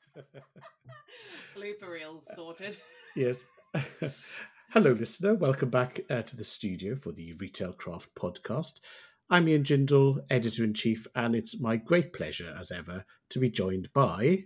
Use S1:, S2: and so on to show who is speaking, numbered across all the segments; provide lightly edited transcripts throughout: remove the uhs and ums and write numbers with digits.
S1: Blooper reels sorted.
S2: Yes. Hello, listener. Welcome back to the studio for the Retail Craft podcast. I'm Ian Jindal, editor-in-chief, and it's my great pleasure, as ever, to be joined by...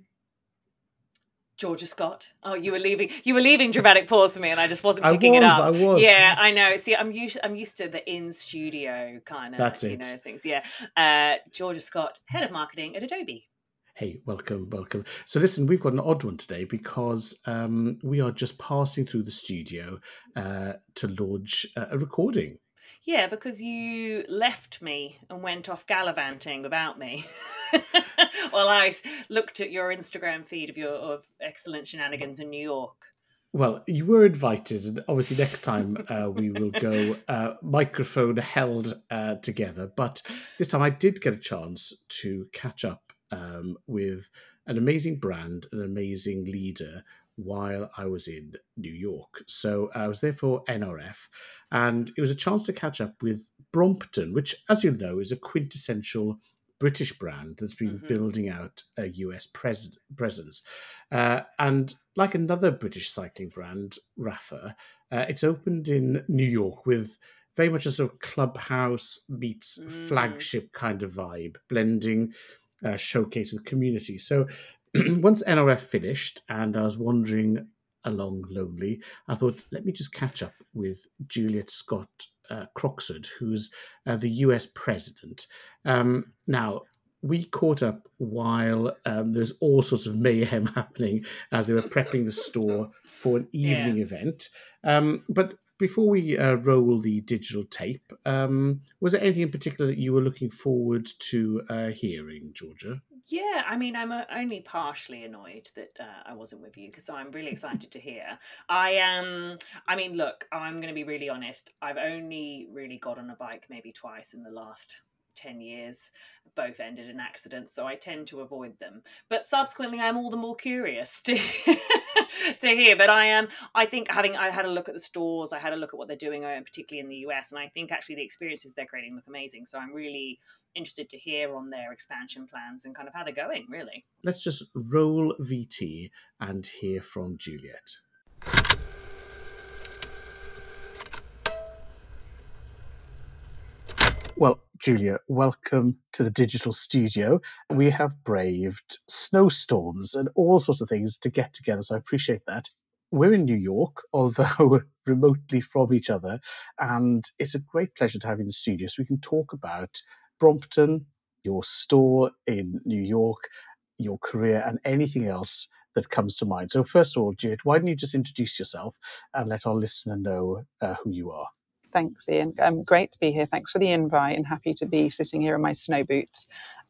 S1: Georgia Scott. Oh, you were leaving dramatic pause for me, and I just wasn't
S2: I
S1: picking it up.
S2: was.
S1: Yeah, I know. See, I'm used to the in studio kind of,
S2: That's it.
S1: things. Yeah. Georgia Scott, head of marketing at Adobe.
S2: Hey, welcome. So listen, we've got an odd one today because we are just passing through the studio to launch a recording.
S1: Yeah, because you left me and went off gallivanting without me. Well, I looked at your Instagram feed of excellent shenanigans in New York.
S2: Well, you were invited, and obviously next time we will go microphone held together. But this time I did get a chance to catch up with an amazing brand, an amazing leader while I was in New York. So I was there for NRF, and it was a chance to catch up with Brompton, which, as you know, is a quintessential British brand that's been building out a US presence. And like another British cycling brand, Rapha, it's opened in New York with very much a sort of clubhouse meets flagship kind of vibe, blending showcase with community. So once NRF finished and I was wandering along lonely, I thought, let me just catch up with Juliet Scott Croxford, who's the US president. Now, we caught up while there's all sorts of mayhem happening as they were prepping the store for an evening event. But before we roll the digital tape, was there anything in particular that you were looking forward to hearing, Georgia?
S1: Yeah, I mean, I'm only partially annoyed that I wasn't with you because I'm really excited to hear. I mean, look, I'm going to be really honest. I've only really got on a bike maybe twice in the last 10 years. Both ended in accidents, so I tend to avoid them. But subsequently, I'm all the more curious to to hear. But I think I had a look at the stores, I had a look at what they're doing, particularly in the US, and I think actually the experiences they're creating look amazing. So I'm really interested to hear on their expansion plans and kind of how they're going, really.
S2: Let's just roll VT and hear from Juliet. Well, Julia, welcome to the digital studio. We have braved snowstorms and all sorts of things to get together, so I appreciate that. We're in New York, although remotely from each other, and it's a great pleasure to have you in the studio so we can talk about Brompton, your store in New York, your career, and anything else that comes to mind. So first of all, Juliet, why don't you just introduce yourself and let our listener know who you are?
S3: Thanks, Ian. Great to be here. Thanks for the invite and happy to be sitting here in my snow boots.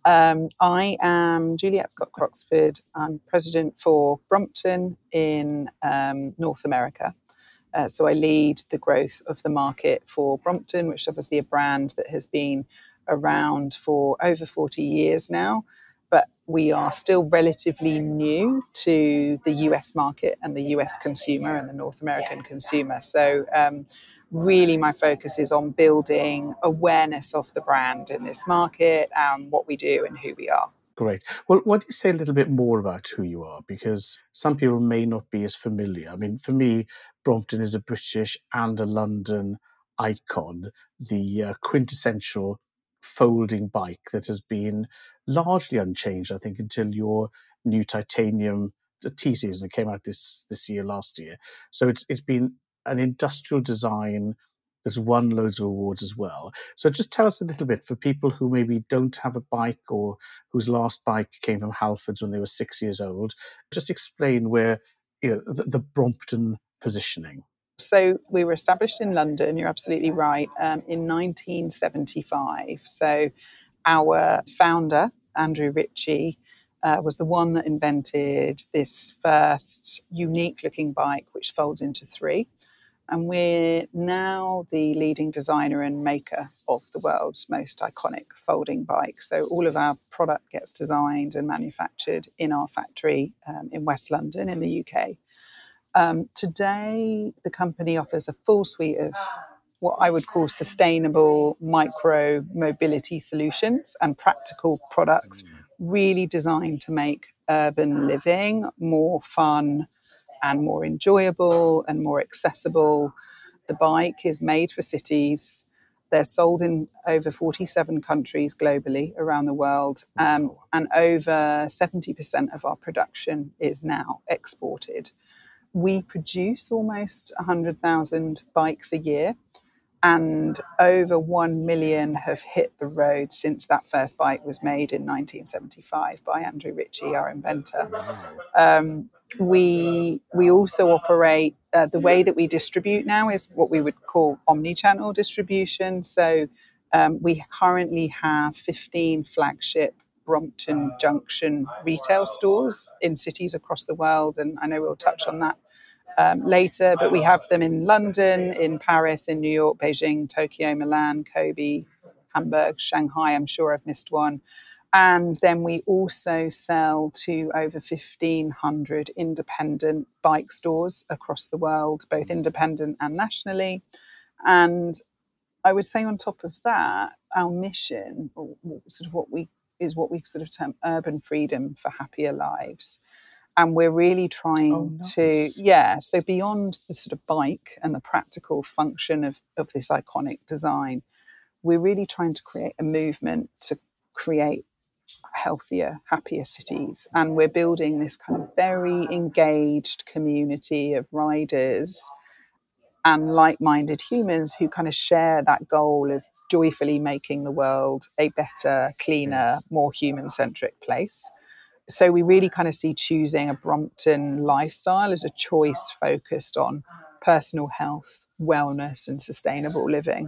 S3: I am Juliet Scott Croxford. I'm president for Brompton in North America. So I lead the growth of the market for Brompton, which is obviously a brand that has been around for over 40 years now. But we are still relatively new to the US market and the US consumer and the North American consumer. So really my focus is on building awareness of the brand in this market and what we do and who we are.
S2: Great. Well, why don't you say a little bit more about who you are? Because some people may not be as familiar. I mean, for me, Brompton is a British and a London icon, the quintessential folding bike that has been largely unchanged, I think, until your new titanium T season came out this year, last year. So it's been an industrial design that's won loads of awards as well. So just tell us a little bit for people who maybe don't have a bike or whose last bike came from Halfords when they were 6 years old. Just explain where, the Brompton positioning.
S3: So we were established in London, you're absolutely right, in 1975. So our founder, Andrew Ritchie, was the one that invented this first unique looking bike which folds into three. And we're now the leading designer and maker of the world's most iconic folding bike. So all of our product gets designed and manufactured in our factory in West London in the UK. Today, the company offers a full suite of what I would call sustainable micro mobility solutions and practical products really designed to make urban living more fun and more enjoyable and more accessible. The bike is made for cities. They're sold in over 47 countries globally around the world. And over 70% of our production is now exported. We produce almost 100,000 bikes a year, and over 1 million have hit the road since that first bike was made in 1975 by Andrew Ritchie, our inventor. We also operate, the way that we distribute now is what we would call omni-channel distribution. So we currently have 15 flagship Brompton Junction retail stores in cities across the world, and I know we'll touch on that later, but we have them in London, in Paris, in New York, Beijing, Tokyo, Milan, Kobe, Hamburg, Shanghai. I'm sure I've missed one. And then we also sell to over 1,500 independent bike stores across the world, both independent and nationally. And I would say on top of that, our mission, or sort of what we sort of term urban freedom for happier lives. And we're really trying so beyond the sort of bike and the practical function of this iconic design, we're really trying to create a movement to create healthier, happier cities. And we're building this kind of very engaged community of riders and like-minded humans who kind of share that goal of joyfully making the world a better, cleaner, more human-centric place. So we really kind of see choosing a Brompton lifestyle as a choice focused on personal health, wellness, and sustainable living.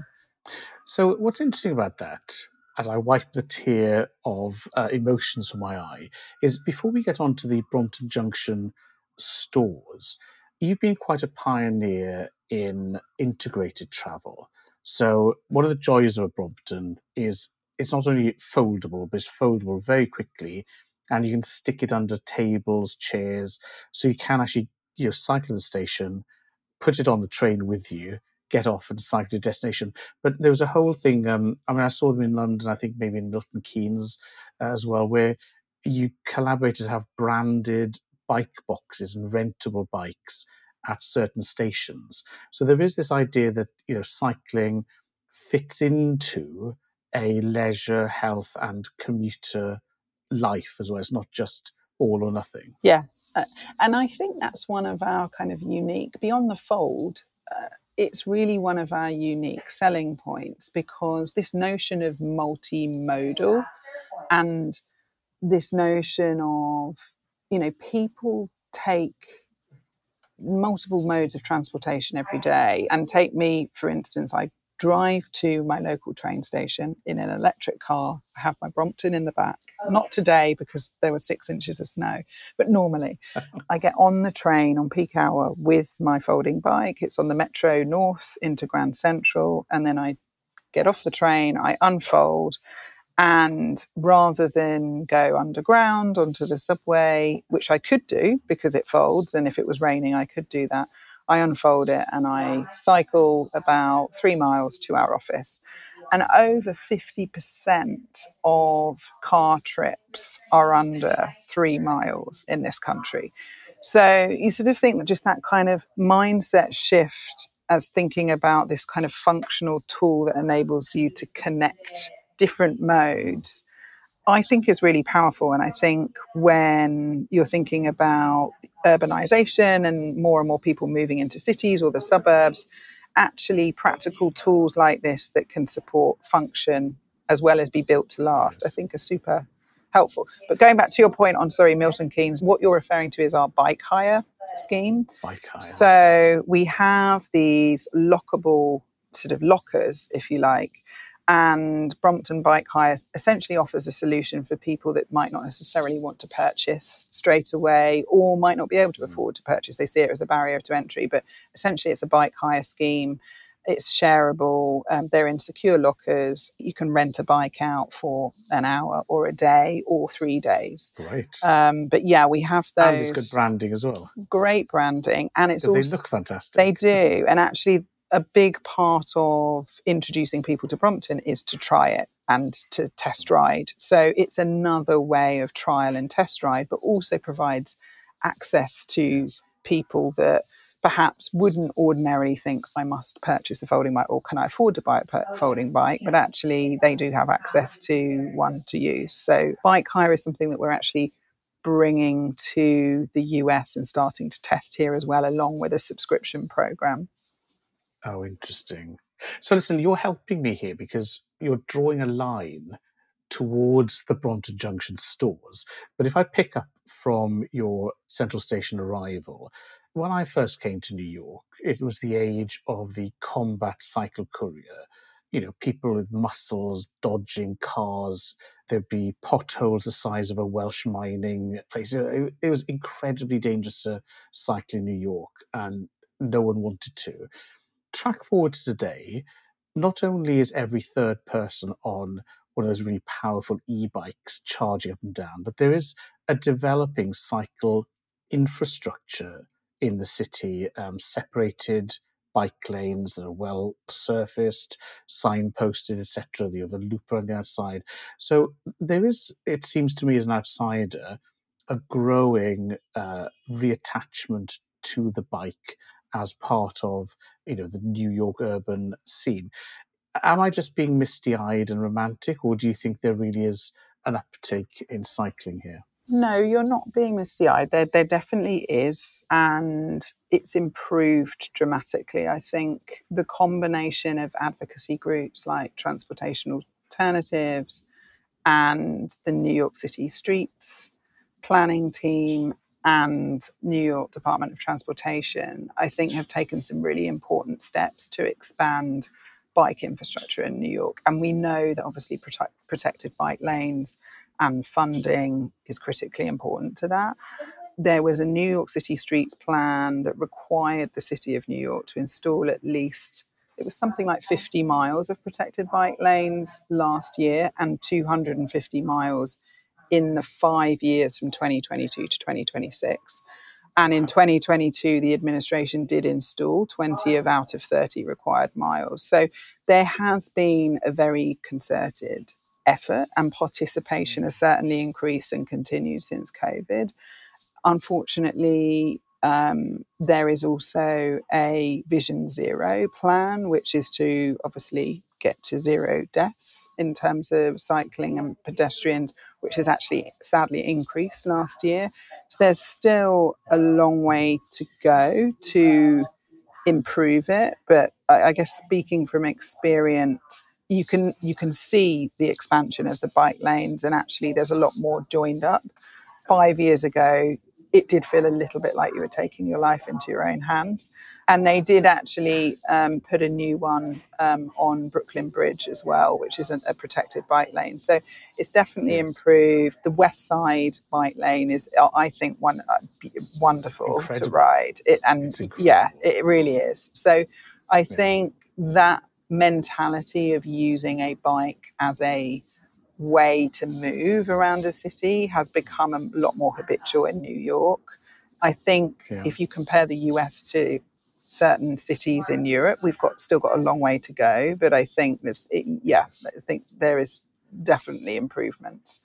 S2: So what's interesting about that, as I wipe the tear of emotions from my eye, is before we get on to the Brompton Junction stores, you've been quite a pioneer in integrated travel. So one of the joys of a Brompton is it's not only foldable, but it's foldable very quickly, and you can stick it under tables, chairs, so you can actually cycle to the station, put it on the train with you, get off and cycle to destination. But there was a whole thing, I saw them in London, I think maybe in Milton Keynes as well, where you collaborated to have branded bike boxes and rentable bikes at certain stations. So there is this idea that cycling fits into a leisure, health and commuter life as well. It's not just all or nothing.
S3: Yeah. And I think that's one of our kind of unique, beyond the fold, it's really one of our unique selling points, because this notion of multimodal and this notion of, people take multiple modes of transportation every day. And take me, for instance, I drive to my local train station in an electric car. I have my Brompton in the back. Not today because there were 6 inches of snow, but normally I get on the train on peak hour with my folding bike. It's on the Metro North into Grand Central, and then I get off the train, I unfold, and rather than go underground onto the subway, which I could do because it folds, and if it was raining I could do that, I unfold it and I cycle about 3 miles to our office. And over 50% of car trips are under 3 miles in this country. So you sort of think that just that kind of mindset shift as thinking about this kind of functional tool that enables you to connect different modes, I think is really powerful. And I think when you're thinking about urbanization and more people moving into cities or the suburbs, actually practical tools like this that can support function as well as be built to last, I think are super helpful. But going back to your point on, Milton Keynes, what you're referring to is our bike hire scheme.
S2: Bike hire.
S3: So we have these lockable sort of lockers, if you like, and Brompton Bike Hire essentially offers a solution for people that might not necessarily want to purchase straight away or might not be able to afford to purchase. They see it as a barrier to entry, but essentially it's a bike hire scheme. It's shareable. They're in secure lockers. You can rent a bike out for an hour or a day or 3 days.
S2: Great.
S3: But yeah, we have those.
S2: And it's good branding as well.
S3: Great branding. And it's also,
S2: they look fantastic.
S3: They do. And actually, a big part of introducing people to Brompton is to try it and to test ride. So it's another way of trial and test ride, but also provides access to people that perhaps wouldn't ordinarily think I must purchase a folding bike or can I afford to buy a folding bike, but actually they do have access to one to use. So bike hire is something that we're actually bringing to the US and starting to test here as well, along with a subscription program.
S2: Oh, interesting. So listen, you're helping me here because you're drawing a line towards the Brompton Junction stores. But if I pick up from your Central Station arrival, when I first came to New York, it was the age of the combat cycle courier. You know, people with muscles dodging cars. There'd be potholes the size of a Welsh mining place. It was incredibly dangerous to cycle in New York, and no one wanted to. Track forward to today, not only is every third person on one of those really powerful e-bikes charging up and down, but there is a developing cycle infrastructure in the city, separated bike lanes that are well surfaced, signposted, etc. The other looper on the outside. So there is, it seems to me as an outsider, a growing reattachment to the bike as part of, you know, the New York urban scene. Am I just being misty-eyed and romantic, or do you think there really is an uptake in cycling here?
S3: No, you're not being misty-eyed. There definitely is, and it's improved dramatically. I think the combination of advocacy groups like Transportation Alternatives and the New York City Streets Planning Team and New York Department of Transportation, I think, have taken some really important steps to expand bike infrastructure in New York. And we know that obviously protected bike lanes and funding is critically important to that. There was a New York City Streets plan that required the City of New York to install at least, it was something like 50 miles of protected bike lanes last year and 250 miles in the 5 years from 2022 to 2026. And in 2022, the administration did install 20 of out of 30 required miles. So there has been a very concerted effort, and participation has certainly increased and continued since COVID. Unfortunately, there is also a Vision Zero plan, which is to obviously get to zero deaths in terms of cycling and pedestrians, which has actually sadly increased last year. So there's still a long way to go to improve it. But I guess speaking from experience, you can see the expansion of the bike lanes, and actually there's a lot more joined up. 5 years ago, it did feel a little bit like you were taking your life into your own hands. And they did actually put a new one on Brooklyn Bridge as well, which is a protected bike lane. So it's definitely improved. The West Side bike lane is, I think, wonderful to ride. It really is. So I think that mentality of using a bike as a way to move around a city has become a lot more habitual in New York. I think if you compare the US to certain cities in Europe, we've still got a long way to go, but I think I think there is definitely improvements.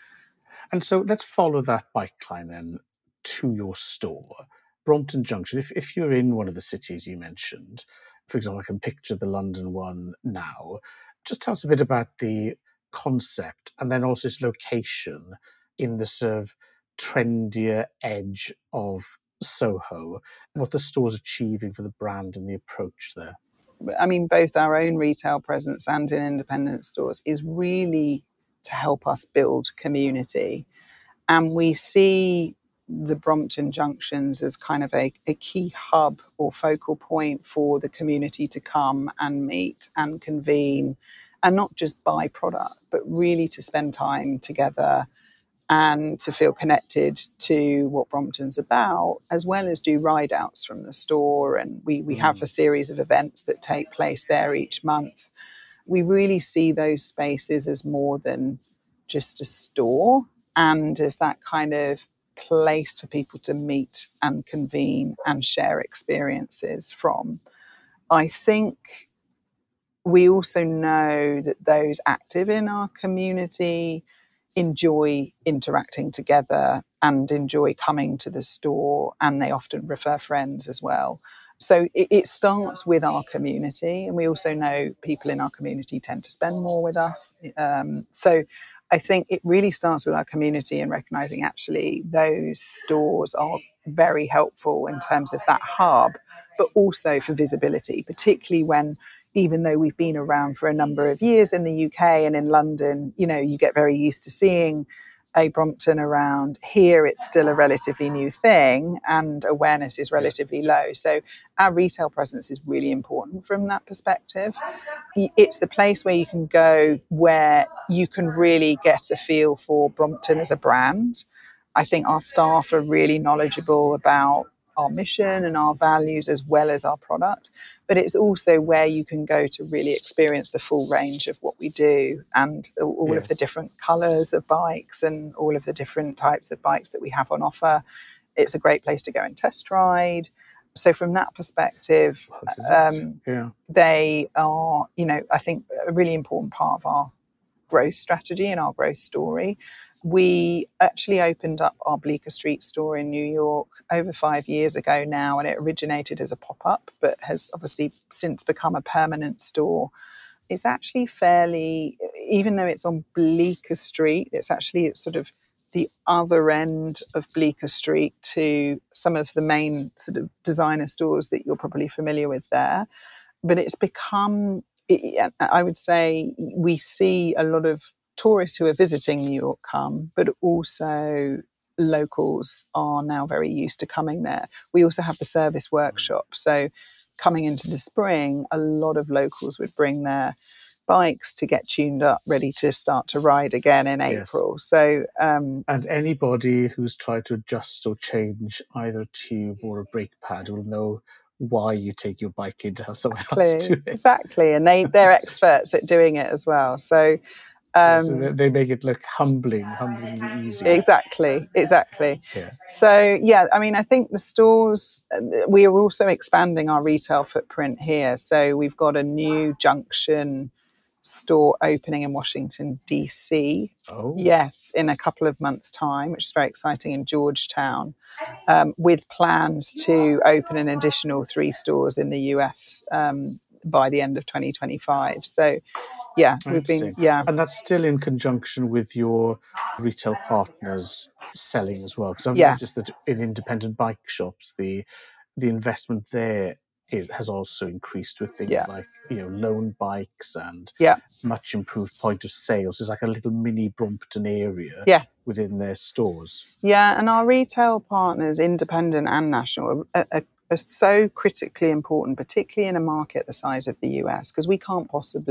S2: And so let's follow that bike line then to your store, Brompton Junction. If you're in one of the cities you mentioned, for example, I can picture the London one now. Just tell us a bit about the concept and then also its location in the sort of trendier edge of Soho, what the store's achieving for the brand and the approach there.
S3: I mean, both our own retail presence and in independent stores is really to help us build community. And we see the Brompton Junctions as kind of a key hub or focal point for the community to come and meet and convene and not just buy product, but really to spend time together and to feel connected to what Brompton's about, as well as do ride outs from the store. And we have a series of events that take place there each month. We really see those spaces as more than just a store and as that kind of place for people to meet and convene and share experiences from. I think we also know that those active in our community enjoy interacting together and enjoy coming to the store, and they often refer friends as well. So it starts with our community, and we also know people in our community tend to spend more with us. So I think it really starts with our community and recognizing actually those stores are very helpful in terms of that hub, but also for visibility, particularly when, even though we've been around for a number of years in the UK and in London, you know, you get very used to seeing a Brompton around. Here it's still a relatively new thing and awareness is relatively low. So our retail presence is really important from that perspective. It's the place where you can go where you can really get a feel for Brompton as a brand. I think our staff are really knowledgeable about our mission and our values as well as our product. But it's also where you can go to really experience the full range of what we do and all of the different colours of bikes and all of the different types of bikes that we have on offer. It's a great place to go and test ride. So from that perspective, they are, you know, I think a really important part of our growth strategy and our growth story. We actually opened up our Bleecker Street store in New York over 5 years ago now, and it originated as a pop-up, but has obviously since become a permanent store. It's actually fairly, even though it's on Bleecker Street, it's sort of the other end of Bleecker Street to some of the main sort of designer stores that you're probably familiar with there. But it's become, I would say, we see a lot of tourists who are visiting New York come, but also locals are now very used to coming there. We also have the service workshop. So coming into the spring, a lot of locals would bring their bikes to get tuned up, ready to start to ride again in April. So,
S2: and anybody who's tried to adjust or change either a tube or a brake pad will know why you take your bike in to have someone else do it.
S3: Exactly, and they're experts at doing it as well. So,
S2: so they make it look humblingly easy.
S3: Exactly.
S2: Yeah.
S3: So, yeah, I mean, I think the stores, we are also expanding our retail footprint here. So we've got a new Junction store opening in Washington, DC.
S2: Oh.
S3: Yes, in a couple of months' time, which is very exciting, in Georgetown, with plans to open an additional 3 stores in the US by the end of 2025. So, yeah, we've been,
S2: And that's still in conjunction with your retail partners selling as well. Because I've noticed that in independent bike shops, the investment there has also increased with things like, you know, loan bikes and much improved point of sales. It's like a little mini Brompton area within their stores.
S3: Yeah, and our retail partners, independent and national, are so critically important, particularly in a market the size of the US, because we can't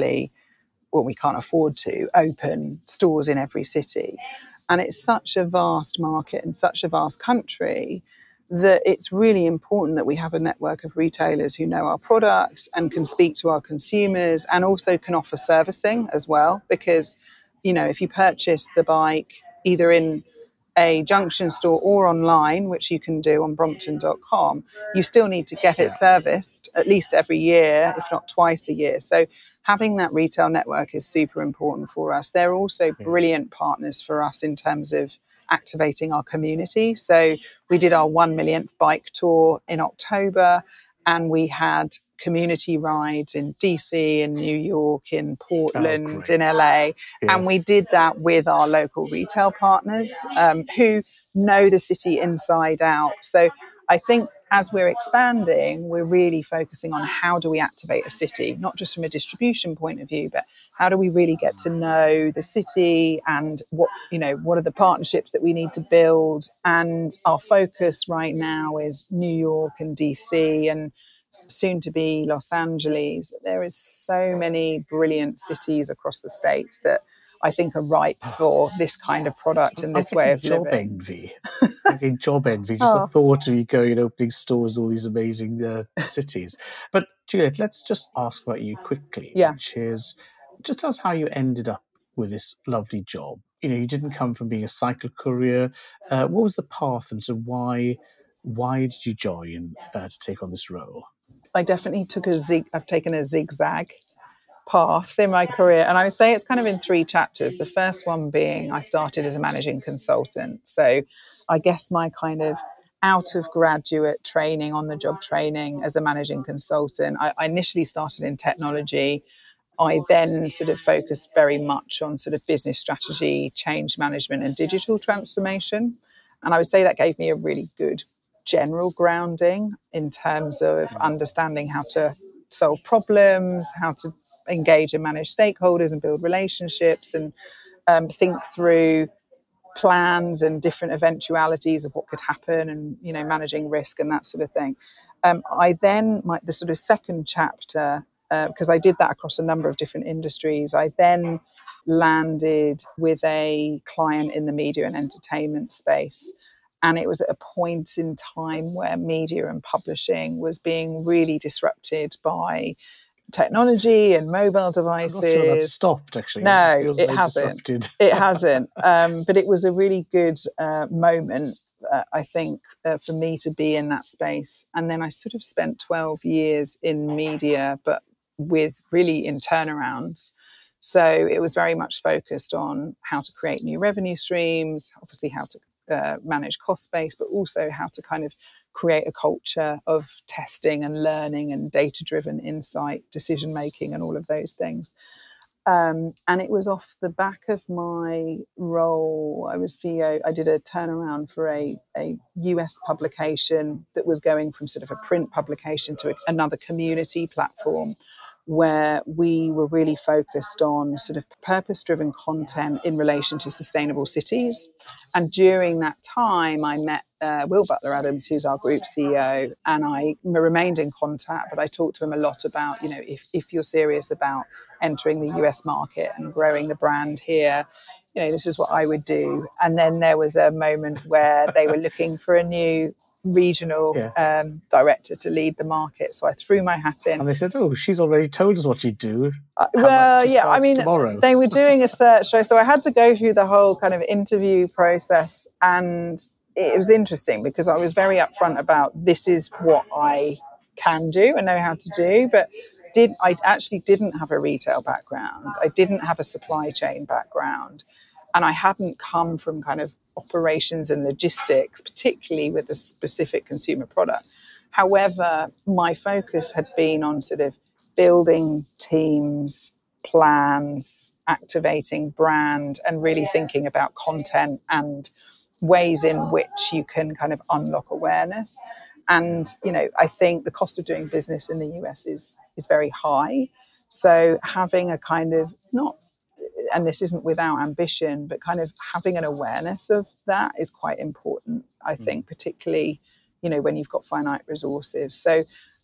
S3: afford to open stores in every city. And it's such a vast market and such a vast country that it's really important that we have a network of retailers who know our product and can speak to our consumers and also can offer servicing as well. Because, you know, if you purchase the bike either in a Junction store or online, which you can do on brompton.com, you still need to get it serviced at least every year, if not twice a year. So having that retail network is super important for us. They're also brilliant partners for us in terms of activating our community. So we did our 1 millionth bike tour in October, and we had community rides in DC, in New York, in Portland, in LA. And we did that with our local retail partners who know the city inside out. So I think as we're expanding, we're really focusing on how do we activate a city, not just from a distribution point of view, but how do we really get to know the city and what are the partnerships that we need to build. And our focus right now is New York and DC and soon to be Los Angeles. There is so many brilliant cities across the States that I think are ripe for this kind of product and this way of
S2: job
S3: living.
S2: Envy. I think job envy. Just the thought of you going and opening stores in all these amazing cities. But Juliet, let's just ask about you quickly, which is just tell us how you ended up with this lovely job. You know, you didn't come from being a cycle courier. What was the path, and so why did you join to take on this role?
S3: I definitely I've taken a zigzag path in my career. And I would say it's kind of in 3 chapters. The first one being I started as a managing consultant. So I guess my kind of out of graduate training, on the job training as a managing consultant, I initially started in technology. I then sort of focused very much on sort of business strategy, change management, and digital transformation. And I would say that gave me a really good general grounding in terms of understanding how to solve problems, how to engage and manage stakeholders and build relationships, and think through plans and different eventualities of what could happen, and managing risk and that sort of thing. I then the sort of second chapter, because I did that across a number of different industries, I then landed with a client in the media and entertainment space. And it was at a point in time where media and publishing was being really disrupted by technology and mobile devices.
S2: I'm not sure that's stopped, actually.
S3: No, it hasn't. It hasn't. But it was a really good moment, I think, for me to be in that space. And then I sort of spent 12 years in media, but with really in turnarounds. So it was very much focused on how to create new revenue streams, obviously how to manage cost base, but also how to kind of create a culture of testing and learning and data-driven insight, decision-making, and all of those things. And it was off the back of my role. I was CEO. I did a turnaround for a US publication that was going from sort of a print publication to another community platform, where we were really focused on sort of purpose-driven content in relation to sustainable cities. And during that time, I met Will Butler-Adams, who's our group CEO, and I remained in contact, but I talked to him a lot about, if you're serious about entering the US market and growing the brand here, this is what I would do. And then there was a moment where they were looking for a new regional director to lead the market. So I threw my hat in.
S2: And they said, "Oh, she's already told us what she'd do."
S3: Tomorrow. They were doing a search. So I had to go through the whole kind of interview process. And it was interesting because I was very upfront about this is what I can do and know how to do. But I actually didn't have a retail background. I didn't have a supply chain background. And I hadn't come from kind of operations and logistics, particularly with a specific consumer product. However, my focus had been on sort of building teams, plans, activating brand, and really thinking about content and ways in which you can kind of unlock awareness. And, I think the cost of doing business in the US is very high. So having a kind of and this isn't without ambition, but kind of having an awareness of that is quite important, I think, particularly, when you've got finite resources. So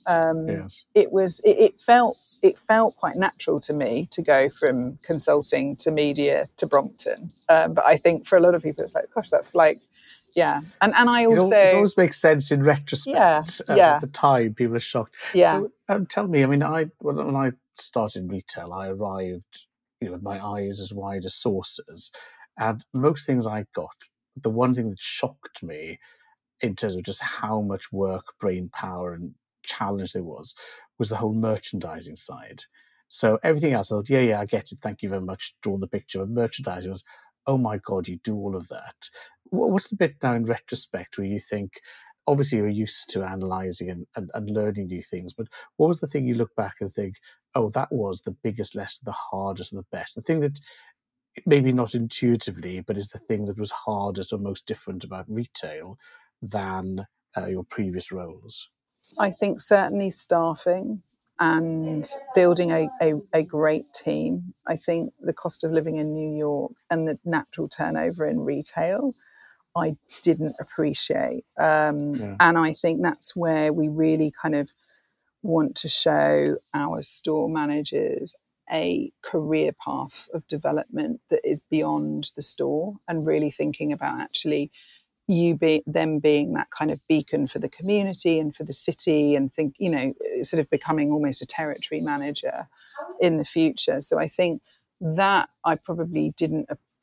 S3: it felt quite natural to me to go from consulting to media to Brompton. But I think for a lot of people, it's like, gosh, that's like, yeah. And I also...
S2: It always makes sense in retrospect. At the time, people are shocked.
S3: Yeah.
S2: So tell me, when I started retail, I arrived with my eyes as wide as saucers. And most things I got, the one thing that shocked me in terms of just how much work, brain power and challenge there was the whole merchandising side. So everything else, I thought, I get it. Thank you very much. Drawn the picture. But merchandising was, oh my God, you do all of that. What's the bit now in retrospect where you think, obviously you're used to analysing and learning new things, but what was the thing you look back and think, oh, that was the biggest lesson, the hardest and the best, the thing that maybe not intuitively, but is the thing that was hardest or most different about retail than your previous roles?
S3: I think certainly staffing and building a great team. I think the cost of living in New York and the natural turnover in retail, I didn't appreciate. And I think that's where we really kind of want to show our store managers a career path of development that is beyond the store, and really thinking about actually them being that kind of beacon for the community and for the city, and sort of becoming almost a territory manager in the future. So I think that I probably didn't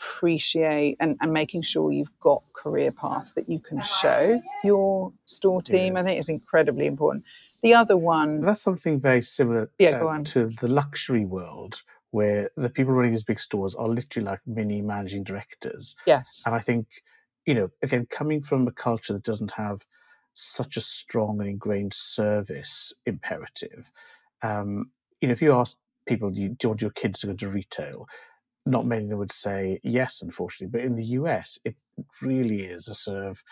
S3: appreciate and making sure you've got career paths that you can show your store team. I think is incredibly important. The other one,
S2: that's something very similar
S3: go on.
S2: to the luxury world, where the people running these big stores are literally like mini managing directors.
S3: Yes.
S2: And I think, again, coming from a culture that doesn't have such a strong and ingrained service imperative, if you ask people, do you want your kids to go to retail? Not many of them would say yes, unfortunately. But in the US, it really is a sort of,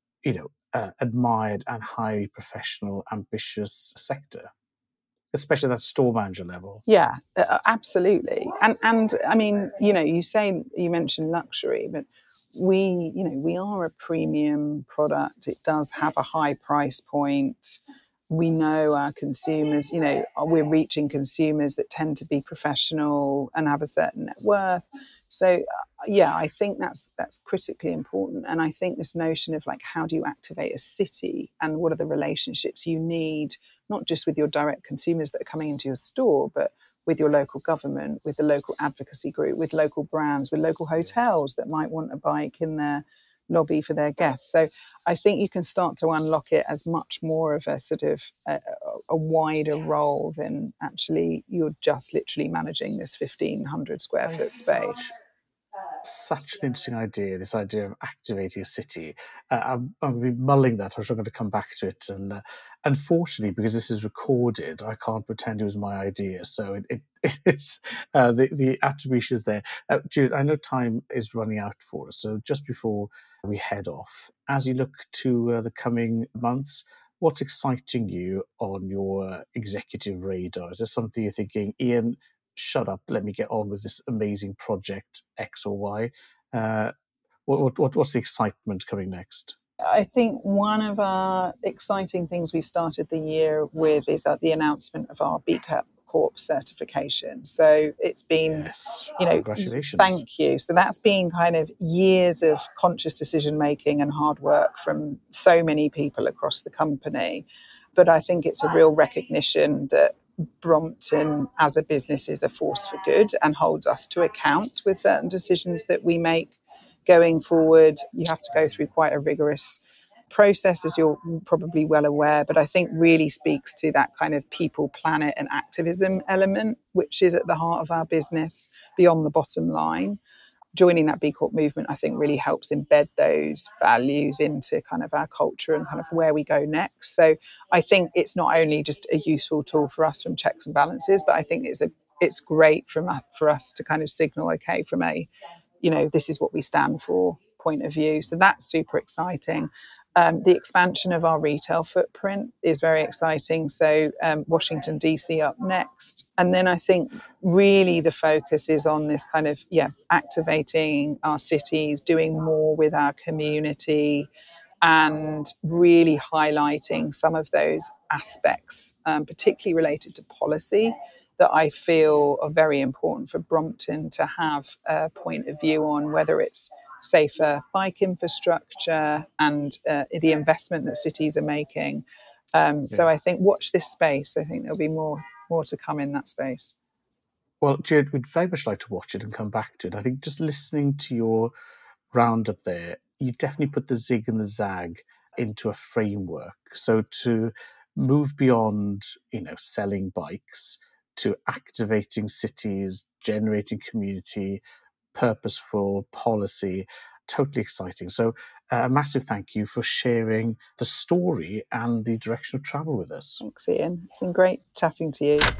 S2: admired and highly professional, ambitious sector, especially at that store manager level.
S3: Yeah, absolutely. And I mean, you mentioned luxury, but we are a premium product. It does have a high price point. We know our consumers, we're reaching consumers that tend to be professional and have a certain net worth. So, I think that's critically important. And I think this notion of like, how do you activate a city and what are the relationships you need, not just with your direct consumers that are coming into your store, but with your local government, with the local advocacy group, with local brands, with local hotels that might want a bike in their lobby for their guests. So I think you can start to unlock it as much more of a sort of a wider role than actually you're just literally managing this 1,500 square foot space.
S2: Such an interesting idea, this idea of activating a city. I'm going to be mulling that. I'm sure I'm going to come back to it. And unfortunately, because this is recorded, I can't pretend it was my idea. So it's the attribution is there. Jude, I know time is running out for us. So just before we head off, as you look to the coming months, what's exciting you on your executive radar? Is there something you're thinking, Ian, shut up, let me get on with this amazing project X or Y? What's the excitement coming next?
S3: I think one of our exciting things we've started the year with is the announcement of our B Corp certification. So it's been,
S2: congratulations.
S3: Thank you. So that's been kind of years of conscious decision making and hard work from so many people across the company. But I think it's a real recognition that Brompton as a business is a force for good and holds us to account with certain decisions that we make going forward. You have to go through quite a rigorous process, as you're probably well aware, but I think really speaks to that kind of people, planet and activism element, which is at the heart of our business beyond the bottom line. Joining that B Corp movement, I think, really helps embed those values into kind of our culture and kind of where we go next. So I think it's not only just a useful tool for us from checks and balances, but I think it's great for us to kind of signal, okay, from a, this is what we stand for point of view. So that's super exciting. The expansion of our retail footprint is very exciting. So Washington, DC up next. And then I think really the focus is on this kind of, activating our cities, doing more with our community, and really highlighting some of those aspects, particularly related to policy, that I feel are very important for Brompton to have a point of view on, whether it's safer bike infrastructure and the investment that cities are making. So I think watch this space. I think there'll be more to come in that space.
S2: Well, Jude, we'd very much like to watch it and come back to it. I think just listening to your roundup there, you definitely put the zig and the zag into a framework. So to move beyond, selling bikes to activating cities, generating community, purposeful policy, totally exciting. So a massive thank you for sharing the story and the direction of travel with us.
S3: Thanks, Ian. It's been great chatting to you.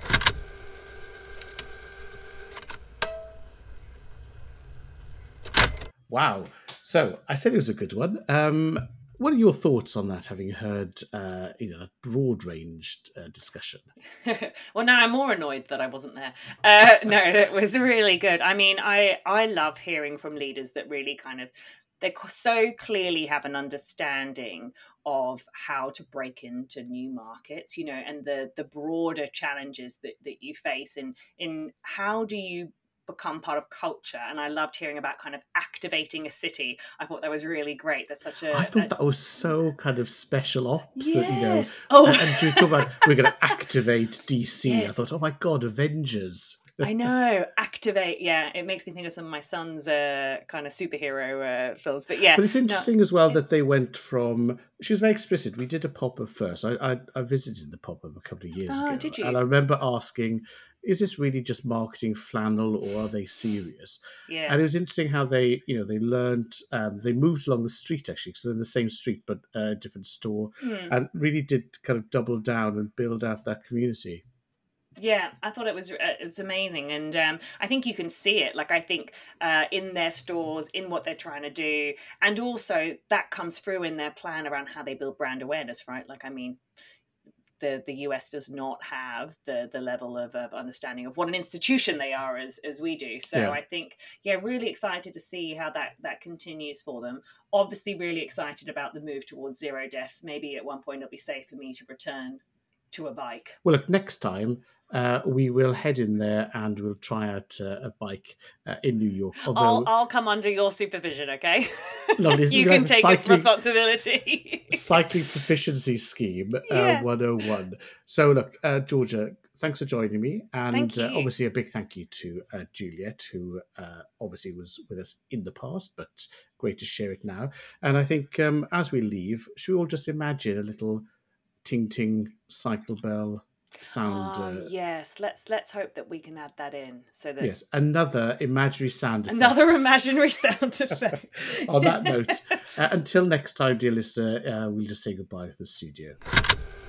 S2: Wow. So I said it was a good one. What are your thoughts on that, having heard a broad-ranged discussion?
S1: Well, now I'm more annoyed that I wasn't there. No, it was really good. I mean, I love hearing from leaders that really kind of, they so clearly have an understanding of how to break into new markets, and the broader challenges that you face in how do you become part of culture. And I loved hearing about kind of activating a city. I thought that was really great. That's such a...
S2: I thought that was so kind of special ops.
S1: Yes.
S2: And she was talking about, we're going to activate DC. Yes. I thought, oh my God, Avengers.
S1: I know, activate. Yeah, it makes me think of some of my son's kind of superhero films. But yeah,
S2: But it's interesting as well that they went from. She was very explicit. We did a pop-up first. I visited the pop-up a couple of years ago,
S1: did you?
S2: and I remember asking, "Is this really just marketing flannel, or are they serious?"
S1: Yeah.
S2: And it was interesting how they learned. They moved along the street actually, so they're in the same street but a different store, and really did kind of double down and build out that community.
S1: Yeah, I thought it's amazing, and I think you can see it. Like I think in their stores, in what they're trying to do, and also that comes through in their plan around how they build brand awareness. Right? Like I mean, the US does not have the level of understanding of what an institution they are as we do. So
S2: Yeah.
S1: I think really excited to see how that continues for them. Obviously, really excited about the move towards zero deaths. Maybe at one point it'll be safe for me to return to a bike.
S2: Well, look, next time we will head in there and we'll try out a bike in New York. Although
S1: I'll come under your supervision, okay?
S2: Lovely.
S1: You can take this responsibility.
S2: Cycling proficiency scheme
S1: Yes.
S2: 101. So look, Georgia, thanks for joining me. And
S1: Thank you.
S2: obviously a big thank you to Juliet, who obviously was with us in the past, but great to share it now. And I think as we leave, should we all just imagine a little ting-ting cycle bell sound?
S1: Yes, let's hope that we can add that in so that
S2: Yes, another imaginary sound effect.
S1: another imaginary sound effect.
S2: On that note, until next time, dear listener, we'll just say goodbye to the studio.